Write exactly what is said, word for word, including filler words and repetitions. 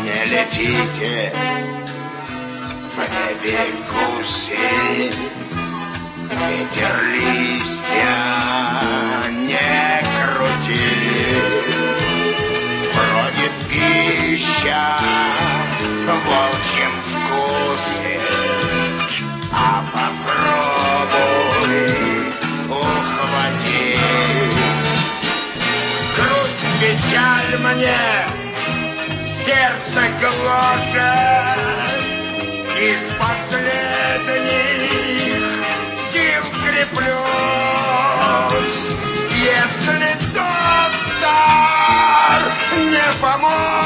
не летите, в небе гуси, ветер листья не крути, бродит пища в волчьем вкусе, а попробуй ухвати. Грусть, печаль мне сердце гложет, из последних сил креплюсь. Если доктор не поможет,